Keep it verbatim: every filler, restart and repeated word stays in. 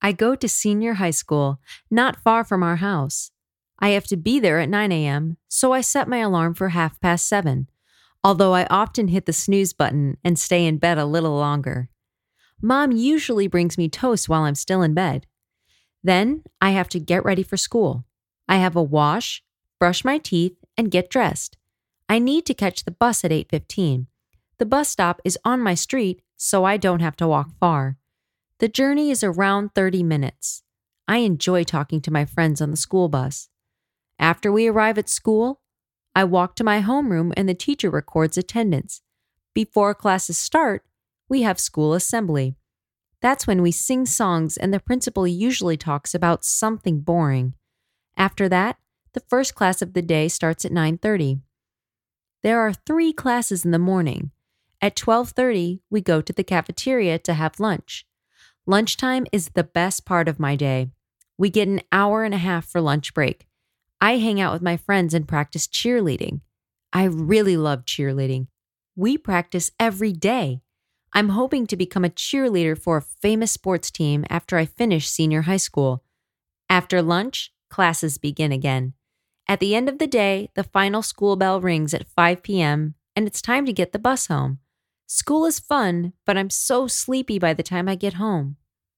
I go to senior high school, not far from our house. I have to be there at nine a.m., so I set my alarm for half past seven, although I often hit the snooze button and stay in bed a little longer. Mom usually brings me toast while I'm still in bed. Then I have to get ready for school. I have a wash, brush my teeth, and get dressed. I need to catch the bus at eight fifteen. The bus stop is on my street, so I don't have to walk far. The journey is around thirty minutes. I enjoy talking to my friends on the school bus. After we arrive at school, I walk to my homeroom and the teacher records attendance. Before classes start, we have school assembly. That's when we sing songs and the principal usually talks about something boring. After that, the first class of the day starts at nine thirty. There are three classes in the morning. At twelve thirty, we go to the cafeteria to have lunch. Lunchtime is the best part of my day. We get an hour and a half for lunch break. I hang out with my friends and practice cheerleading. I really love cheerleading. We practice every day. I'm hoping to become a cheerleader for a famous sports team after I finish senior high school. After lunch, classes begin again. At the end of the day, the final school bell rings at five p.m. and it's time to get the bus home. School is fun, but I'm so sleepy by the time I get home.